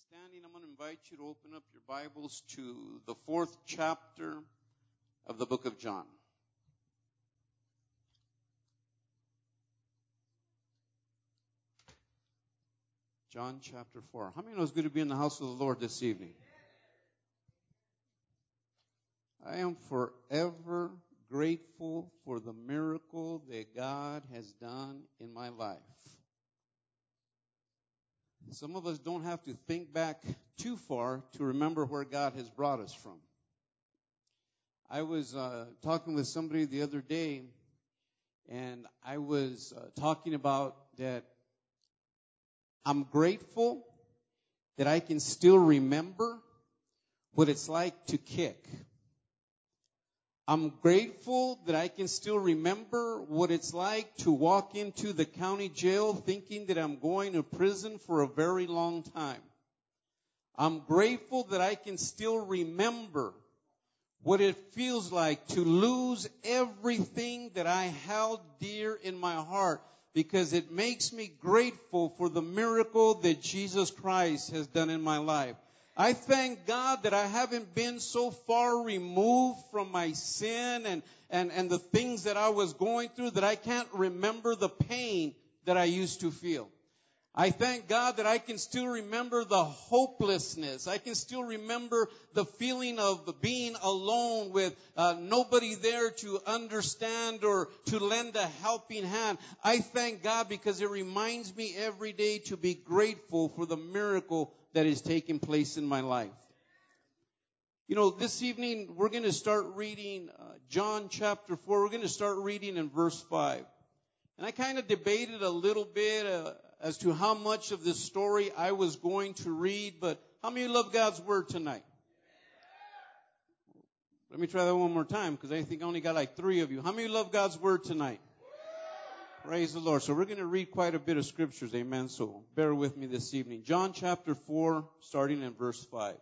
standing, I'm going to invite you to open up your Bibles to the 4th chapter of the book of John. John chapter 4. How many know it's good to be in the house of the Lord this evening? I am forever grateful for the miracle that God has done in my life. Some of us don't have to think back too far to remember where God has brought us from. I was talking with somebody the other day, and I was talking about that I'm grateful that I can still remember what it's like to kick. I'm grateful that I can still remember what it's like to walk into the county jail thinking that I'm going to prison for a very long time. I'm grateful that I can still remember what it feels like to lose everything that I held dear in my heart, because it makes me grateful for the miracle that Jesus Christ has done in my life. I thank God that I haven't been so far removed from my sin and the things that I was going through that I can't remember the pain that I used to feel. I thank God that I can still remember the hopelessness. I can still remember the feeling of being alone with nobody there to understand or to lend a helping hand. I thank God because it reminds me every day to be grateful for the miracle that is taking place in my life. You know, this evening we're going to start reading John chapter 4. We're going to start reading in verse 5. And I kind of debated a little bit as to how much of this story I was going to read, but how many love God's word tonight? Let me try that one more time, because I think I only got like 3 of you. How many love God's word tonight? Praise the Lord. So we're going to read quite a bit of scriptures, amen. So bear with me this evening. John chapter 4, starting in verse 5.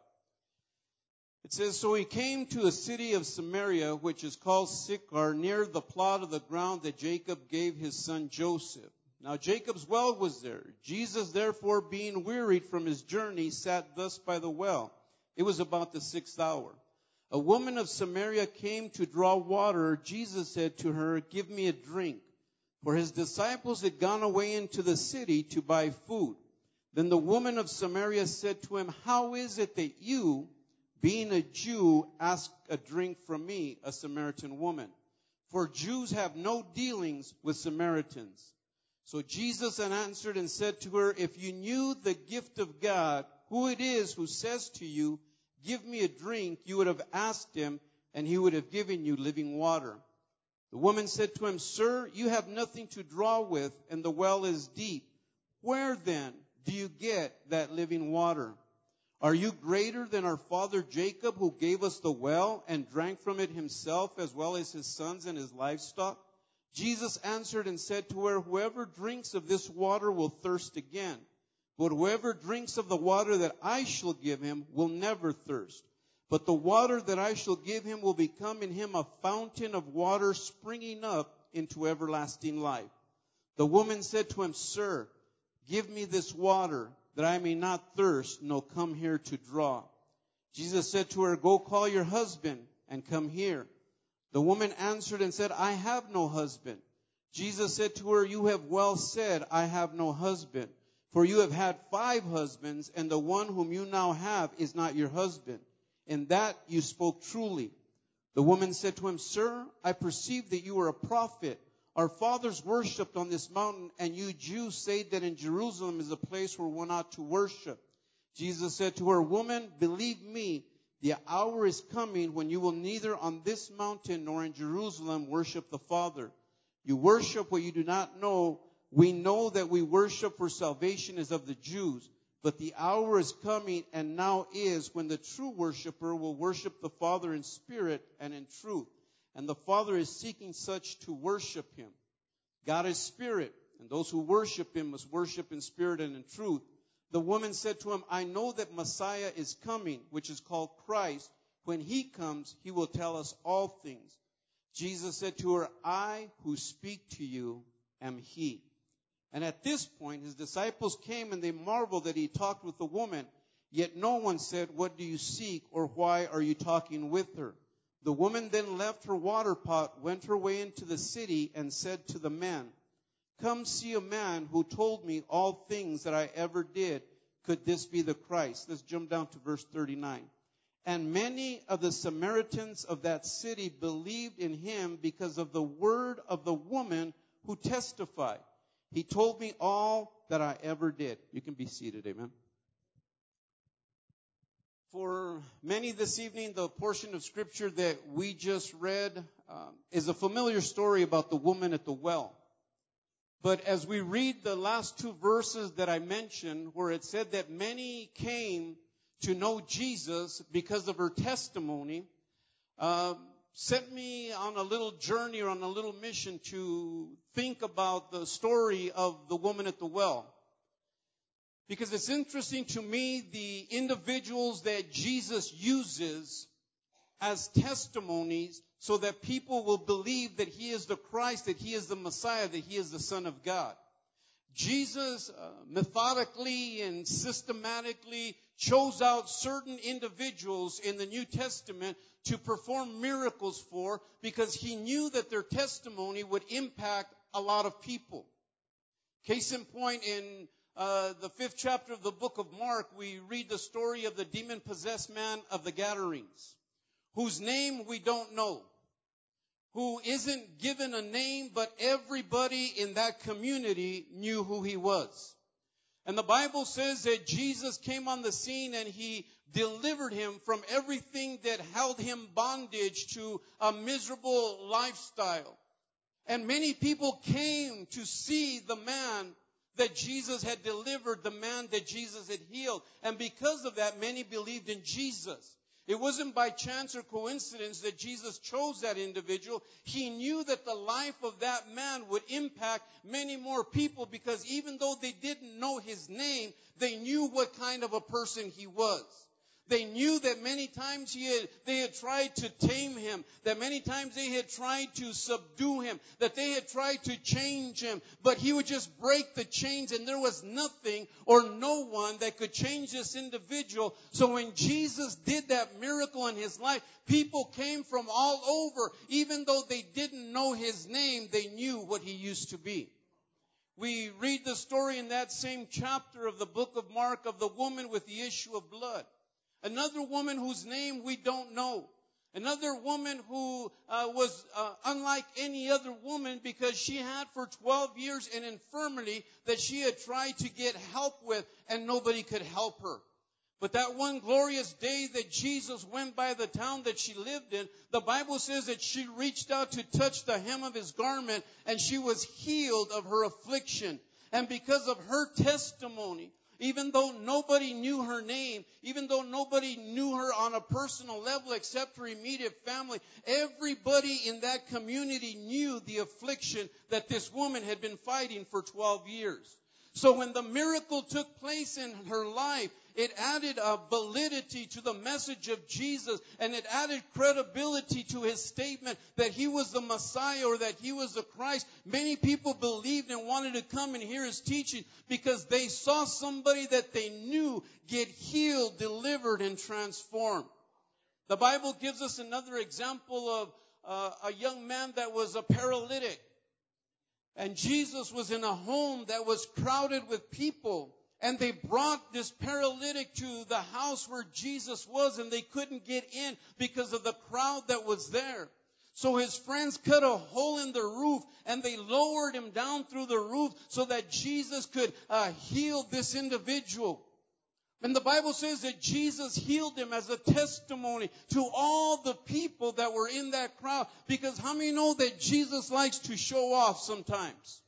It says, "So he came to a city of Samaria, which is called Sychar, near the plot of the ground that Jacob gave his son Joseph. Now Jacob's well was there. Jesus, therefore, being wearied from his journey, sat thus by the well. It was about the 6th hour. A woman of Samaria came to draw water. Jesus said to her, 'Give me a drink.' For his disciples had gone away into the city to buy food. Then the woman of Samaria said to him, 'How is it that you, being a Jew, ask a drink from me, a Samaritan woman? For Jews have no dealings with Samaritans.' So Jesus answered and said to her, 'If you knew the gift of God, who it is who says to you, "Give me a drink," you would have asked him, and he would have given you living water.' The woman said to him, 'Sir, you have nothing to draw with, and the well is deep. Where then do you get that living water? Are you greater than our father Jacob, who gave us the well and drank from it himself, as well as his sons and his livestock?' Jesus answered and said to her, 'Whoever drinks of this water will thirst again. But whoever drinks of the water that I shall give him will never thirst. But the water that I shall give him will become in him a fountain of water springing up into everlasting life.' The woman said to him, 'Sir, give me this water, that I may not thirst, nor come here to draw.' Jesus said to her, 'Go call your husband and come here.' The woman answered and said, 'I have no husband.' Jesus said to her, 'You have well said, "I have no husband." For you have had 5 husbands, and the one whom you now have is not your husband. In that you spoke truly.' The woman said to him, 'Sir, I perceive that you are a prophet. Our fathers worshipped on this mountain, and you Jews say that in Jerusalem is a place where one ought to worship.' Jesus said to her, 'Woman, believe me, the hour is coming when you will neither on this mountain nor in Jerusalem worship the Father. You worship what you do not know. We know that we worship, for salvation is of the Jews. But the hour is coming, and now is, when the true worshiper will worship the Father in spirit and in truth. And the Father is seeking such to worship him. God is spirit, and those who worship him must worship in spirit and in truth.' The woman said to him, 'I know that Messiah is coming, which is called Christ. When he comes, he will tell us all things.' Jesus said to her, 'I who speak to you am he.' And at this point, his disciples came, and they marveled that he talked with the woman. Yet no one said, "What do you seek?" or "Why are you talking with her?" The woman then left her water pot, went her way into the city, and said to the man, "Come see a man who told me all things that I ever did. Could this be the Christ?" Let's jump down to verse 39. And many of the Samaritans of that city believed in him because of the word of the woman who testified, "He told me all that I ever did." You can be seated, amen. For many this evening, the portion of Scripture that we just read is a familiar story about the woman at the well. But as we read the last two verses that I mentioned, where it said that many came to know Jesus because of her testimony, sent me on a little journey or on a little mission to think about the story of the woman at the well. Because it's interesting to me, the individuals that Jesus uses as testimonies so that people will believe that he is the Christ, that he is the Messiah, that he is the Son of God. Jesus methodically and systematically chose out certain individuals in the New Testament to perform miracles for, because he knew that their testimony would impact a lot of people. Case in point, in the 5th chapter of the book of Mark, we read the story of the demon-possessed man of the Gadarenes, whose name we don't know, who isn't given a name, but everybody in that community knew who he was. And the Bible says that Jesus came on the scene and he delivered him from everything that held him bondage to a miserable lifestyle. And many people came to see the man that Jesus had delivered, the man that Jesus had healed. And because of that, many believed in Jesus. It wasn't by chance or coincidence that Jesus chose that individual. He knew that the life of that man would impact many more people, because even though they didn't know his name, they knew what kind of a person he was. They knew that many times they had tried to tame him, that many times they had tried to subdue him, that they had tried to change him, but he would just break the chains, and there was nothing or no one that could change this individual. So when Jesus did that miracle in his life, people came from all over. Even though they didn't know his name, they knew what he used to be. We read the story in that same chapter of the book of Mark of the woman with the issue of blood. Another woman whose name we don't know. Another woman who was unlike any other woman, because she had for 12 years an infirmity that she had tried to get help with, and nobody could help her. But that one glorious day that Jesus went by the town that she lived in, the Bible says that she reached out to touch the hem of his garment, and she was healed of her affliction. And because of her testimony, even though nobody knew her name, even though nobody knew her on a personal level except her immediate family, everybody in that community knew the affliction that this woman had been fighting for 12 years. So when the miracle took place in her life, it added a validity to the message of Jesus, and it added credibility to his statement that he was the Messiah or that he was the Christ. Many people believed and wanted to come and hear his teaching because they saw somebody that they knew get healed, delivered, and transformed. The Bible gives us another example of a young man that was a paralytic. And Jesus was in a home that was crowded with people. And they brought this paralytic to the house where Jesus was, and they couldn't get in because of the crowd that was there. So his friends cut a hole in the roof, and they lowered him down through the roof so that Jesus could heal this individual. And the Bible says that Jesus healed him as a testimony to all the people that were in that crowd. Because how many know that Jesus likes to show off sometimes?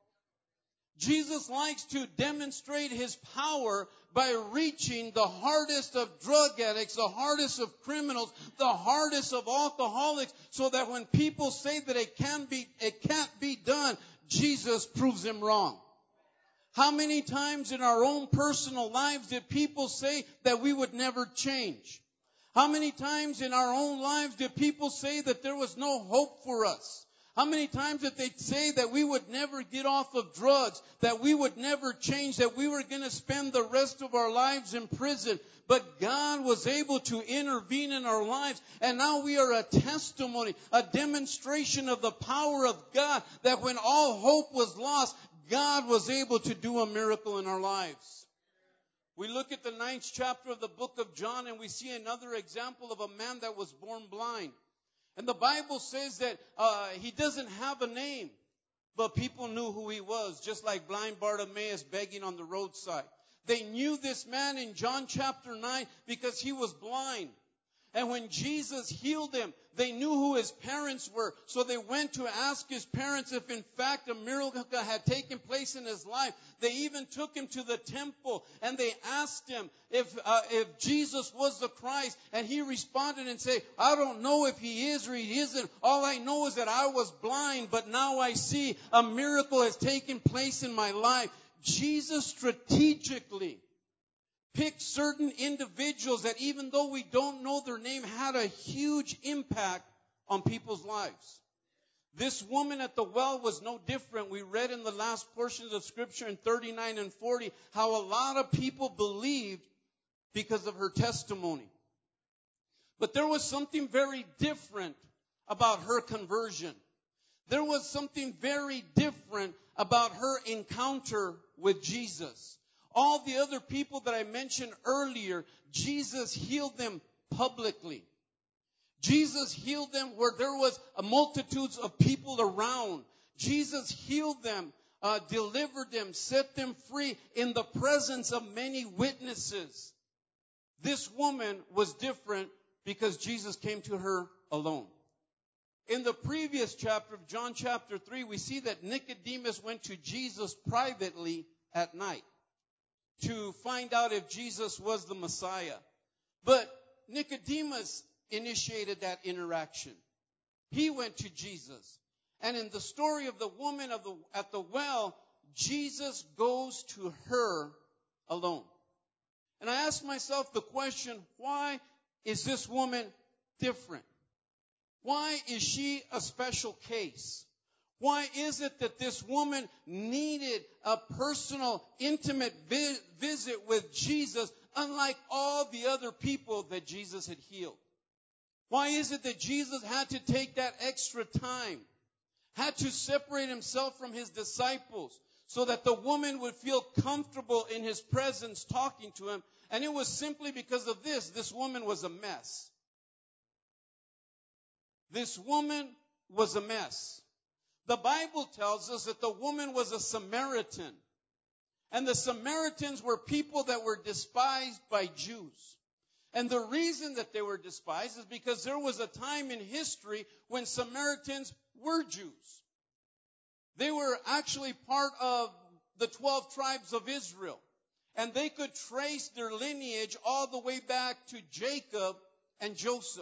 Jesus likes to demonstrate his power by reaching the hardest of drug addicts, the hardest of criminals, the hardest of alcoholics, so that when people say that it can't be done, Jesus proves them wrong. How many times in our own personal lives did people say that we would never change? How many times in our own lives did people say that there was no hope for us? How many times did they say that we would never get off of drugs, that we would never change, that we were going to spend the rest of our lives in prison? But God was able to intervene in our lives, and now we are a testimony, a demonstration of the power of God, that when all hope was lost, God was able to do a miracle in our lives. We look at the 9th chapter of the book of John, and we see another example of a man that was born blind. And the Bible says that he doesn't have a name, but people knew who he was, just like blind Bartimaeus begging on the roadside. They knew this man in John chapter 9 because he was blind. And when Jesus healed him, they knew who his parents were. So they went to ask his parents if in fact a miracle had taken place in his life. They even took him to the temple and they asked him if Jesus was the Christ. And he responded and said, I don't know if he is or he isn't. All I know is that I was blind, but now I see a miracle has taken place in my life. Jesus strategically picked certain individuals that, even though we don't know their name, had a huge impact on people's lives. This woman at the well was no different. We read in the last portions of Scripture in 39 and 40 how a lot of people believed because of her testimony. But there was something very different about her conversion. There was something very different about her encounter with Jesus. All the other people that I mentioned earlier, Jesus healed them publicly. Jesus healed them where there was multitudes of people around. Jesus healed them, delivered them, set them free in the presence of many witnesses. This woman was different because Jesus came to her alone. In the previous chapter of John chapter 3, we see that Nicodemus went to Jesus privately at night to find out if Jesus was the Messiah. But Nicodemus initiated that interaction. He went to Jesus. And in the story of the woman at the well, Jesus goes to her alone. And I asked myself the question, why is this woman different? Why is she a special case? Why is it that this woman needed a personal, intimate visit with Jesus, unlike all the other people that Jesus had healed? Why is it that Jesus had to take that extra time, had to separate himself from his disciples so that the woman would feel comfortable in his presence talking to him? And it was simply because of this. This woman was a mess. This woman was a mess. The Bible tells us that the woman was a Samaritan. And the Samaritans were people that were despised by Jews. And the reason that they were despised is because there was a time in history when Samaritans were Jews. They were actually part of the 12 tribes of Israel. And they could trace their lineage all the way back to Jacob and Joseph.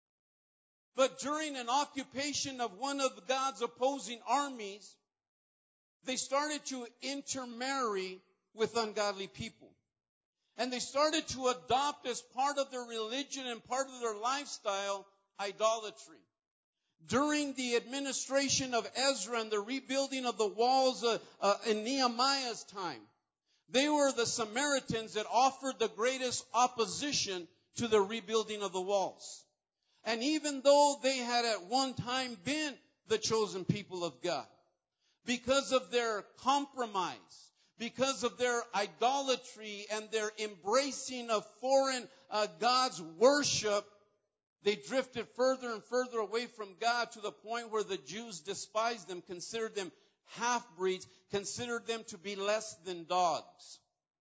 But during an occupation of one of God's opposing armies, they started to intermarry with ungodly people. And they started to adopt as part of their religion and part of their lifestyle, idolatry. During the administration of Ezra and the rebuilding of the walls in Nehemiah's time, they were the Samaritans that offered the greatest opposition to the rebuilding of the walls. And even though they had at one time been the chosen people of God, because of their compromise, because of their idolatry and their embracing of foreign gods' worship, they drifted further and further away from God to the point where the Jews despised them, considered them half-breeds, considered them to be less than dogs.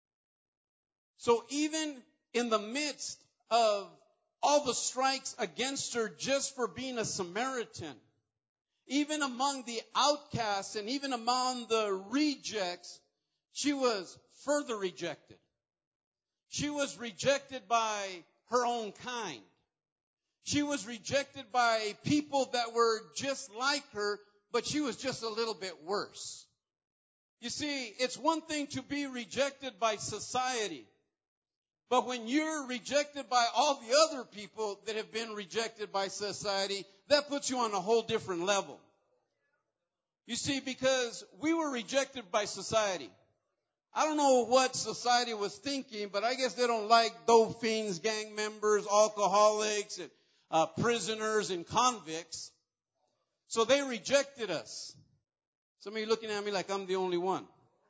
So even in the midst of all the strikes against her just for being a Samaritan, even among the outcasts and even among the rejects, she was further rejected. She was rejected by her own kind. She was rejected by people that were just like her, but she was just a little bit worse. You see, it's one thing to be rejected by society, but when you're rejected by all the other people that have been rejected by society, that puts you on a whole different level. You see, because we were rejected by society. I don't know what society was thinking, but I guess they don't like dope fiends, gang members, alcoholics, and prisoners and convicts. So they rejected us. Some of you looking at me like I'm the only one.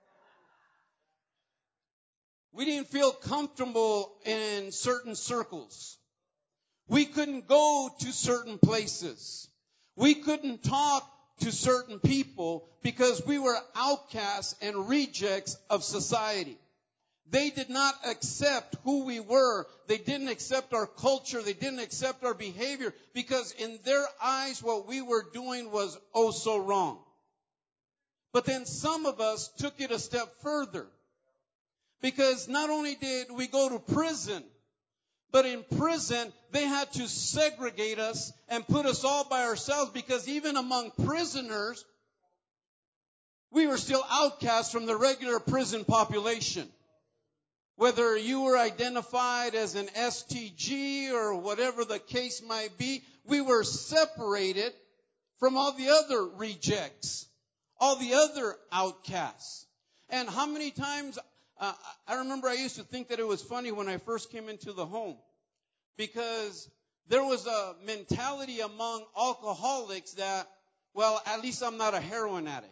We didn't feel comfortable in certain circles. We couldn't go to certain places. We couldn't talk to certain people because we were outcasts and rejects of society. They did not accept who we were. They didn't accept our culture. They didn't accept our behavior because in their eyes what we were doing was oh so wrong. But then some of us took it a step further. Because not only did we go to prison, but in prison, they had to segregate us and put us all by ourselves because even among prisoners, we were still outcasts from the regular prison population. Whether you were identified as an STG or whatever the case might be, we were separated from all the other rejects, all the other outcasts. And how many times... I remember I used to think that it was funny when I first came into the home because there was a mentality among alcoholics that, well, at least I'm not a heroin addict.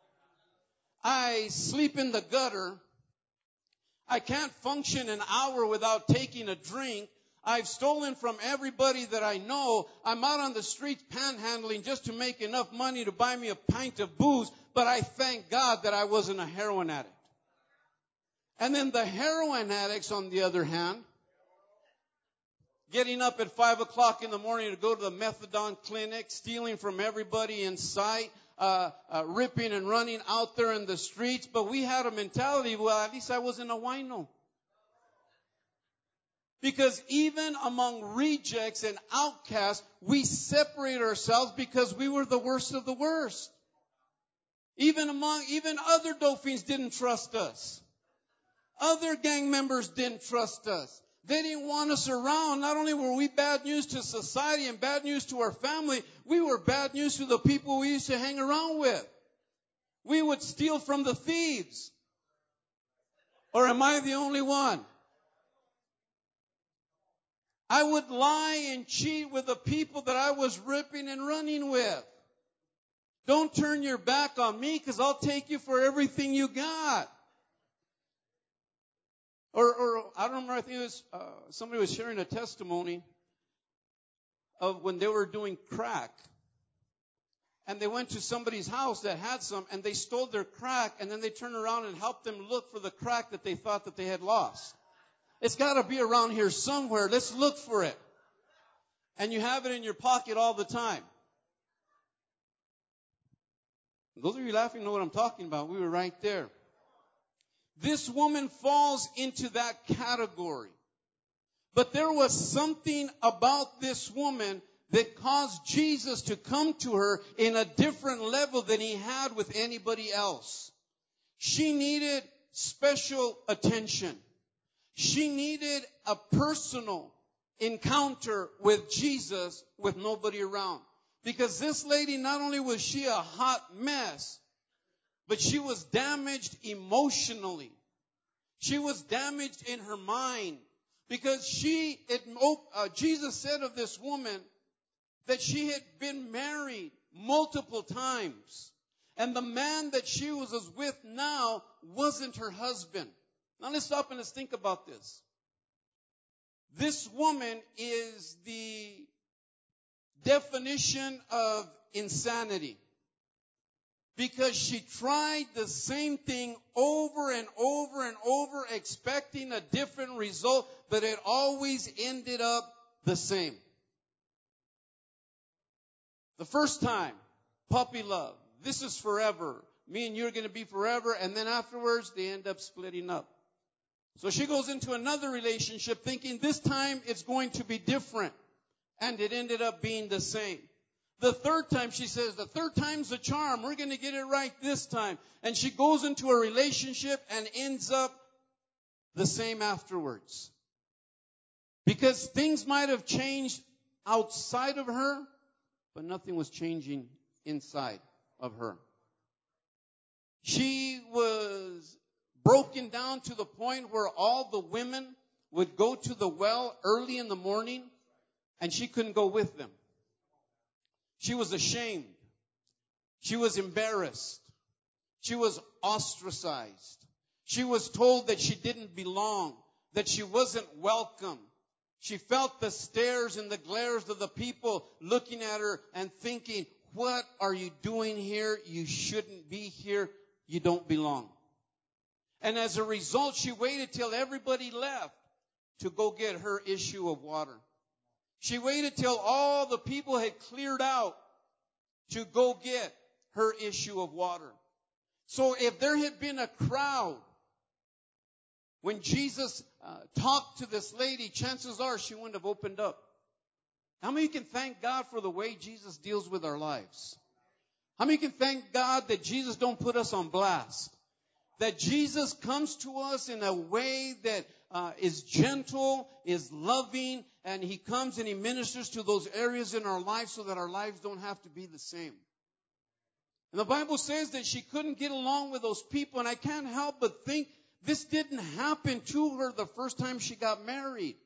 I sleep in the gutter. I can't function an hour without taking a drink. I've stolen from everybody that I know. I'm out on the streets panhandling just to make enough money to buy me a pint of booze, but I thank God that I wasn't a heroin addict. And then the heroin addicts, on the other hand, getting up at 5 o'clock in the morning to go to the methadone clinic, stealing from everybody in sight, ripping and running out there in the streets. But we had a mentality, well, at least I wasn't a wino. Because even among rejects and outcasts, we separate ourselves because we were the worst of the worst. Even other dope fiends didn't trust us. Other gang members didn't trust us. They didn't want us around. Not only were we bad news to society and bad news to our family, we were bad news to the people we used to hang around with. We would steal from the thieves. Or am I the only one? I would lie and cheat with the people that I was ripping and running with. Don't turn your back on me because I'll take you for everything you got. Or I don't remember, I think it was somebody was sharing a testimony of when they were doing crack. And they went to somebody's house that had some and they stole their crack and then they turned around and helped them look for the crack that they thought that they had lost. It's got to be around here somewhere. Let's look for it. And you have it in your pocket all the time. Those of you laughing know what I'm talking about. We were right there. This woman falls into that category. But there was something about this woman that caused Jesus to come to her in a different level than he had with anybody else. She needed special attention. She needed a personal encounter with Jesus with nobody around. Because this lady, not only was she a hot mess, but she was damaged emotionally. She was damaged in her mind. Because Jesus said of this woman that she had been married multiple times. And the man that she was with now wasn't her husband. Now let's stop and let's think about this. This woman is the definition of insanity. Because she tried the same thing over and over and over, expecting a different result, but it always ended up the same. The first time, puppy love. This is forever. Me and you are going to be forever. And then afterwards, they end up splitting up. So she goes into another relationship thinking this time it's going to be different. And it ended up being the same. The third time, she says, the third time's the charm. We're going to get it right this time. And she goes into a relationship and ends up the same afterwards. Because things might have changed outside of her, but nothing was changing inside of her. She was broken down to the point where all the women would go to the well early in the morning, and she couldn't go with them. She was ashamed. She was embarrassed. She was ostracized. She was told that she didn't belong, that she wasn't welcome. She felt the stares and the glares of the people looking at her and thinking, what are you doing here? You shouldn't be here. You don't belong. And as a result, she waited till everybody left to go get her issue of water. She waited till all the people had cleared out to go get her issue of water. So if there had been a crowd when Jesus talked to this lady, chances are she wouldn't have opened up. How many can thank God for the way Jesus deals with our lives? How many can thank God that Jesus don't put us on blast? That Jesus comes to us in a way that is gentle, is loving, and He comes and He ministers to those areas in our lives so that our lives don't have to be the same. And the Bible says that she couldn't get along with those people, and I can't help but think this didn't happen to her the first time she got married.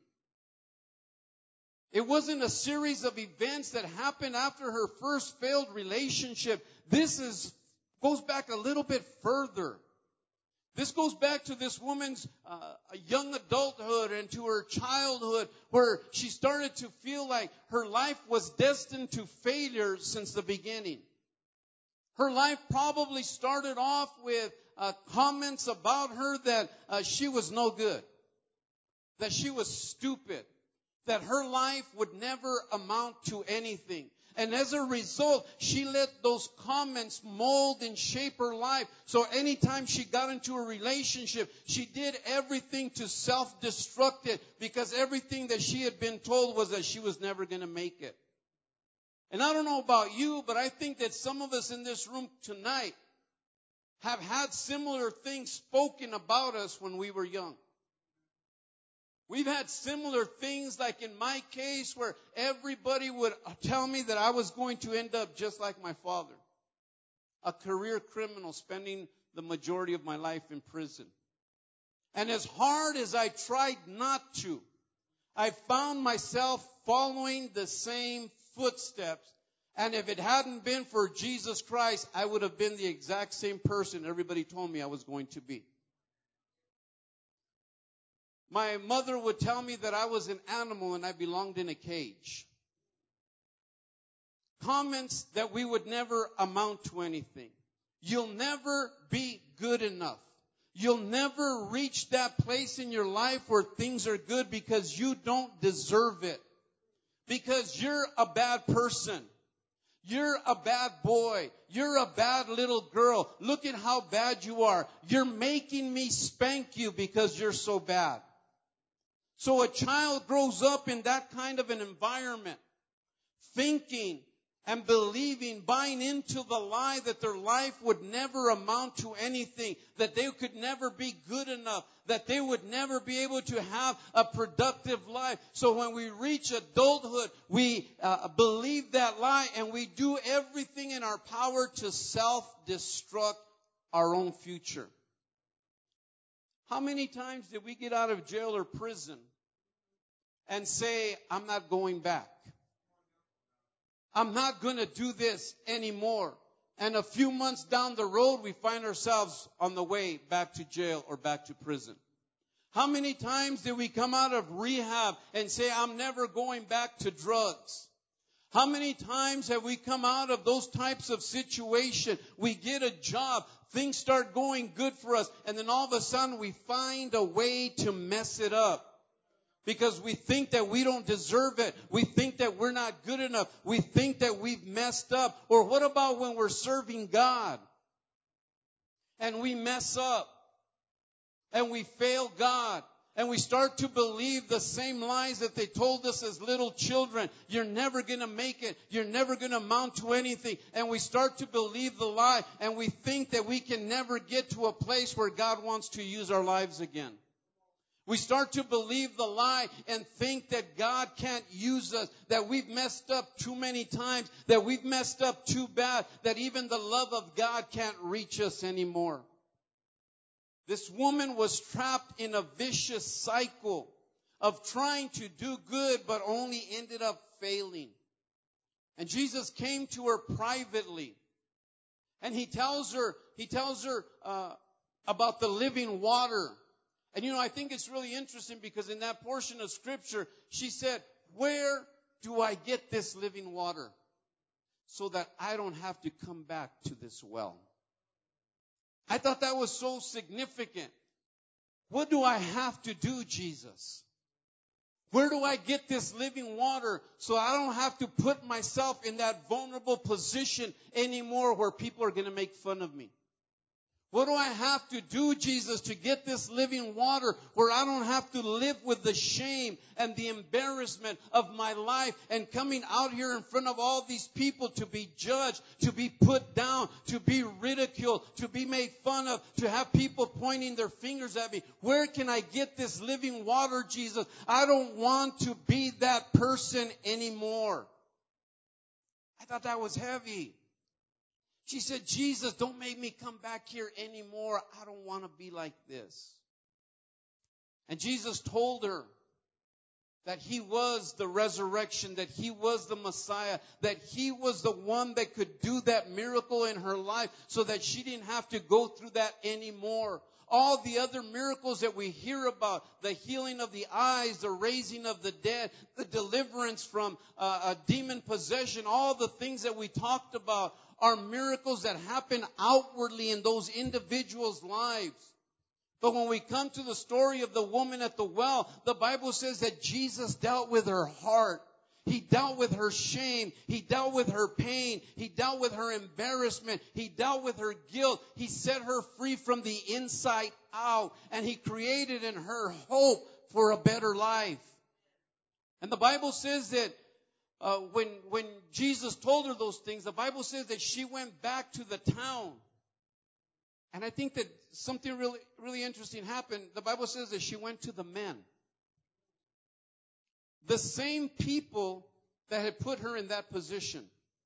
It wasn't a series of events that happened after her first failed relationship. This goes back a little bit further. This goes back to this woman's young adulthood and to her childhood, where she started to feel like her life was destined to failure since the beginning. Her life probably started off with comments about her that she was no good, that she was stupid, that her life would never amount to anything. And as a result, she let those comments mold and shape her life. So anytime she got into a relationship, she did everything to self-destruct it, because everything that she had been told was that she was never going to make it. And I don't know about you, but I think that some of us in this room tonight have had similar things spoken about us when we were young. We've had similar things, like in my case, where everybody would tell me that I was going to end up just like my father, a career criminal spending the majority of my life in prison. And as hard as I tried not to, I found myself following the same footsteps. And if it hadn't been for Jesus Christ, I would have been the exact same person everybody told me I was going to be. My mother would tell me that I was an animal and I belonged in a cage. Comments that we would never amount to anything. You'll never be good enough. You'll never reach that place in your life where things are good because you don't deserve it. Because you're a bad person. You're a bad boy. You're a bad little girl. Look at how bad you are. You're making me spank you because you're so bad. So a child grows up in that kind of an environment, thinking and believing, buying into the lie that their life would never amount to anything, that they could never be good enough, that they would never be able to have a productive life. So when we reach adulthood, we believe that lie, and we do everything in our power to self-destruct our own future. How many times did we get out of jail or prison and say, I'm not going back? I'm not going to do this anymore. And a few months down the road, we find ourselves on the way back to jail or back to prison. How many times did we come out of rehab and say, I'm never going back to drugs? How many times have we come out of those types of situations? We get a job, things start going good for us, and then all of a sudden we find a way to mess it up. Because we think that we don't deserve it. We think that we're not good enough. We think that we've messed up. Or what about when we're serving God and we mess up and we fail God? And we start to believe the same lies that they told us as little children. You're never going to make it. You're never going to amount to anything. And we start to believe the lie. And we think that we can never get to a place where God wants to use our lives again. We start to believe the lie and think that God can't use us, that we've messed up too many times, that we've messed up too bad, that even the love of God can't reach us anymore. This woman was trapped in a vicious cycle of trying to do good, but only ended up failing. And Jesus came to her privately, and he tells her about the living water. And I think it's really interesting because in that portion of scripture, she said, "Where do I get this living water so that I don't have to come back to this well?" I thought that was so significant. What do I have to do, Jesus? Where do I get this living water so I don't have to put myself in that vulnerable position anymore where people are going to make fun of me? What do I have to do, Jesus, to get this living water where I don't have to live with the shame and the embarrassment of my life and coming out here in front of all these people to be judged, to be put down, to be ridiculed, to be made fun of, to have people pointing their fingers at me? Where can I get this living water, Jesus? I don't want to be that person anymore. I thought that was heavy. She said, "Jesus, don't make me come back here anymore. I don't want to be like this." And Jesus told her that He was the resurrection, that He was the Messiah, that He was the one that could do that miracle in her life so that she didn't have to go through that anymore. All the other miracles that we hear about, the healing of the eyes, the raising of the dead, the deliverance from a demon possession, all the things that we talked about are miracles that happen outwardly in those individuals' lives. But when we come to the story of the woman at the well, the Bible says that Jesus dealt with her heart. He dealt with her shame. He dealt with her pain. He dealt with her embarrassment. He dealt with her guilt. He set her free from the inside out. And He created in her hope for a better life. And the Bible says that when Jesus told her those things, the Bible says that she went back to the town. And I think that something really, really interesting happened. The Bible says that she went to the men. The same people that had put her in that position.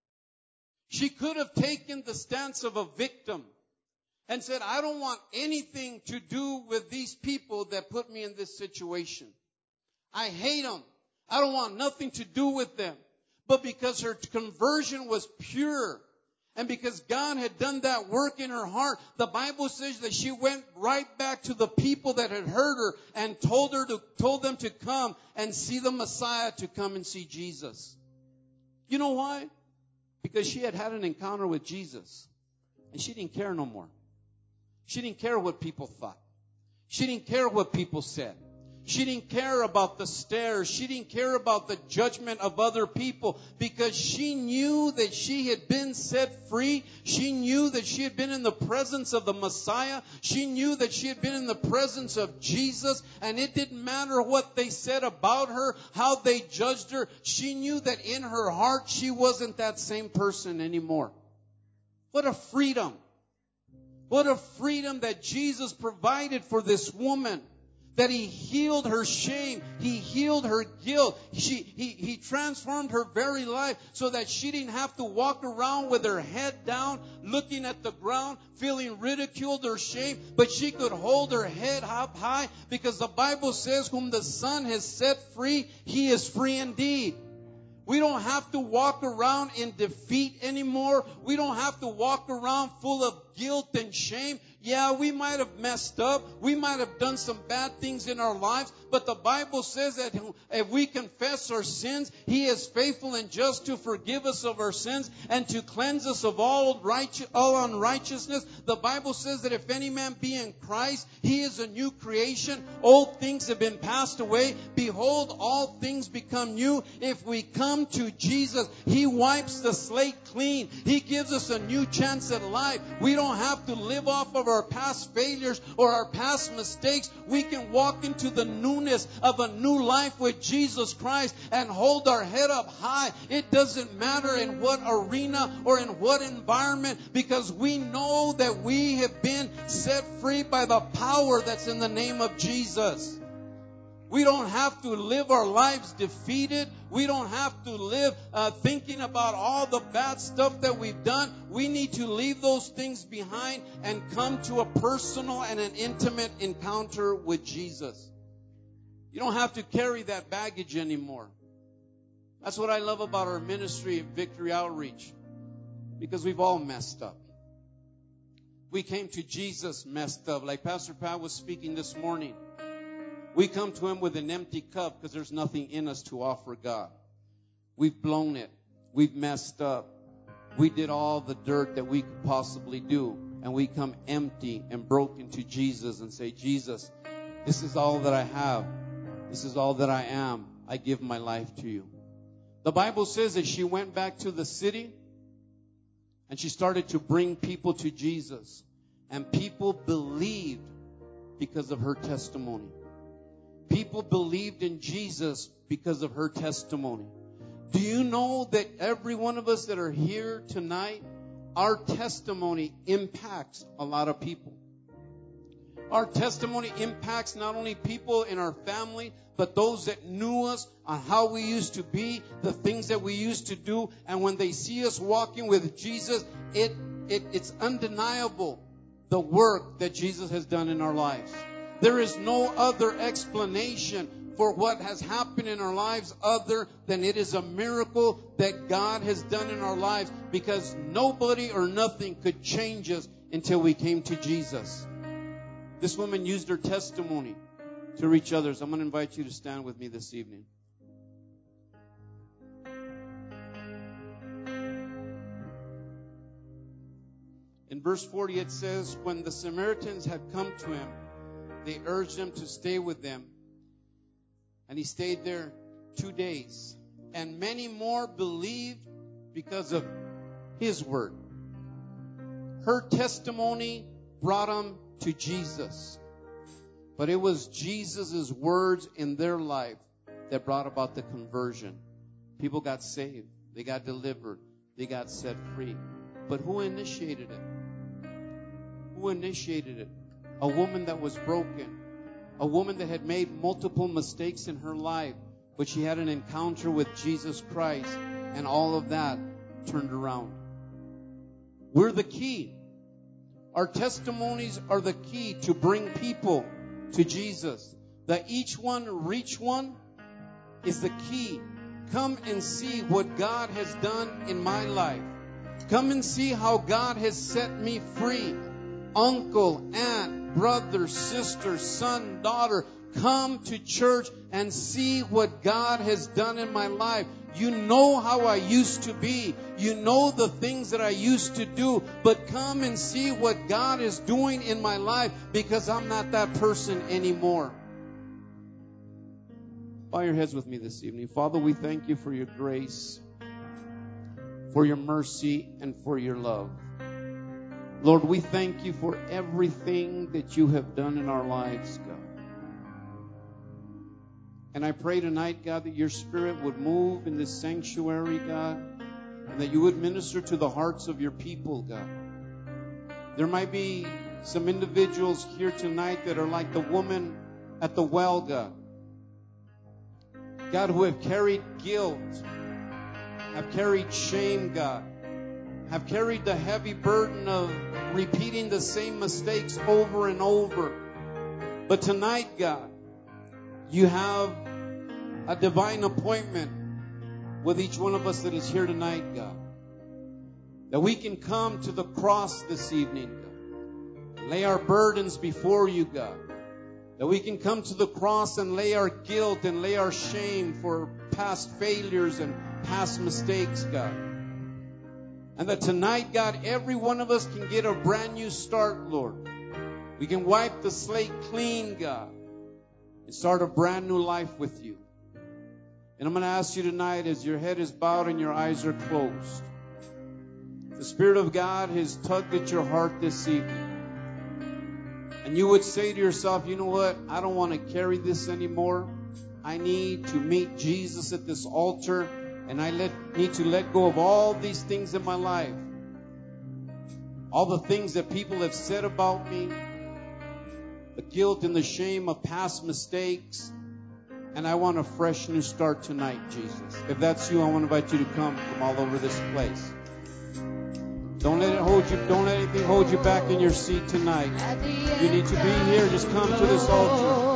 She could have taken the stance of a victim and said, "I don't want anything to do with these people that put me in this situation. I hate them. I don't want nothing to do with them." But because her conversion was pure, and because God had done that work in her heart, the Bible says that she went right back to the people that had heard her and told them to come and see the Messiah, to come and see Jesus. You know why? Because she had had an encounter with Jesus, and she didn't care no more. She didn't care what people thought. She didn't care what people said. She didn't care about the stares. She didn't care about the judgment of other people, because she knew that she had been set free. She knew that she had been in the presence of the Messiah. She knew that she had been in the presence of Jesus, and it didn't matter what they said about her, how they judged her. She knew that in her heart she wasn't that same person anymore. What a freedom. What a freedom that Jesus provided for this woman. That He healed her shame. He healed her guilt. He transformed her very life so that she didn't have to walk around with her head down, looking at the ground, feeling ridiculed or shamed. But she could hold her head up high, because the Bible says, "Whom the Son has set free, he is free indeed." We don't have to walk around in defeat anymore. We don't have to walk around full of guilt and shame. Yeah, we might have messed up. We might have done some bad things in our lives. But the Bible says that if we confess our sins, He is faithful and just to forgive us of our sins and to cleanse us of all unrighteousness. The Bible says that if any man be in Christ, he is a new creation. Old things have been passed away. Behold, all things become new. If we come to Jesus, He wipes the slate clean. He gives us a new chance at life. We don't have to live off of our past failures or our past mistakes. We can walk into the newness of a new life with Jesus Christ and hold our head up high. It doesn't matter in what arena or in what environment, because we know that we have been set free by the power that's in the name of Jesus. We don't have to live our lives defeated. We don't have to live thinking about all the bad stuff that we've done. We need to leave those things behind and come to a personal and an intimate encounter with Jesus. You don't have to carry that baggage anymore. That's what I love about our ministry at Victory Outreach, because we've all messed up. We came to Jesus messed up. Like Pastor Pat was speaking this morning. We come to Him with an empty cup because there's nothing in us to offer God. We've blown it. We've messed up. We did all the dirt that we could possibly do. And we come empty and broken to Jesus and say, Jesus, this is all that I have. This is all that I am. I give my life to you. The Bible says that she went back to the city and she started to bring people to Jesus. And people believed because of her testimony. People believed in Jesus because of her testimony. Do you know that every one of us that are here tonight, our testimony impacts a lot of people? Our testimony impacts not only people in our family, but those that knew us on how we used to be, the things that we used to do. And when they see us walking with Jesus, it's undeniable the work that Jesus has done in our lives. There is no other explanation for what has happened in our lives other than it is a miracle that God has done in our lives, because nobody or nothing could change us until we came to Jesus. This woman used her testimony to reach others. I'm going to invite you to stand with me this evening. In verse 40 it says, when the Samaritans had come to him, they urged him to stay with them. And he stayed there 2 days. And many more believed because of his word. Her testimony brought them to Jesus. But it was Jesus' words in their life that brought about the conversion. People got saved. They got delivered. They got set free. But who initiated it? Who initiated it? A woman that was broken. A woman that had made multiple mistakes in her life. But she had an encounter with Jesus Christ. And all of that turned around. We're the key. Our testimonies are the key to bring people to Jesus. That each one reach one is the key. Come and see what God has done in my life. Come and see how God has set me free. Uncle, aunt, brother, sister, son, daughter, come to church and see what God has done in my life. You know how I used to be. You know the things that I used to do. But come and see what God is doing in my life, because I'm not that person anymore. Bow your heads with me this evening. Father, we thank you for your grace, for your mercy, and for your love. Lord, we thank you for everything that you have done in our lives, God. And I pray tonight, God, that your Spirit would move in this sanctuary, God, and that you would minister to the hearts of your people, God. There might be some individuals here tonight that are like the woman at the well, God. God, who have carried guilt, have carried shame, God, have carried the heavy burden of repeating the same mistakes over and over. But tonight, God, you have a divine appointment with each one of us that is here tonight, God. That we can come to the cross this evening, God. Lay our burdens before you, God. That we can come to the cross and lay our guilt and lay our shame for past failures and past mistakes, God. And that tonight, God, every one of us can get a brand new start, Lord. We can wipe the slate clean, God, and start a brand new life with you. And I'm going to ask you tonight, as your head is bowed and your eyes are closed, the Spirit of God has tugged at your heart this evening. And you would say to yourself, you know what? I don't want to carry this anymore. I need to meet Jesus at this altar. And I need to let go of all these things in my life. All the things that people have said about me. The guilt and the shame of past mistakes. And I want a fresh new start tonight, Jesus. If that's you, I want to invite you to come from all over this place. Don't let it hold you. Don't let anything hold you back in your seat tonight. You need to be here. Just come to this altar.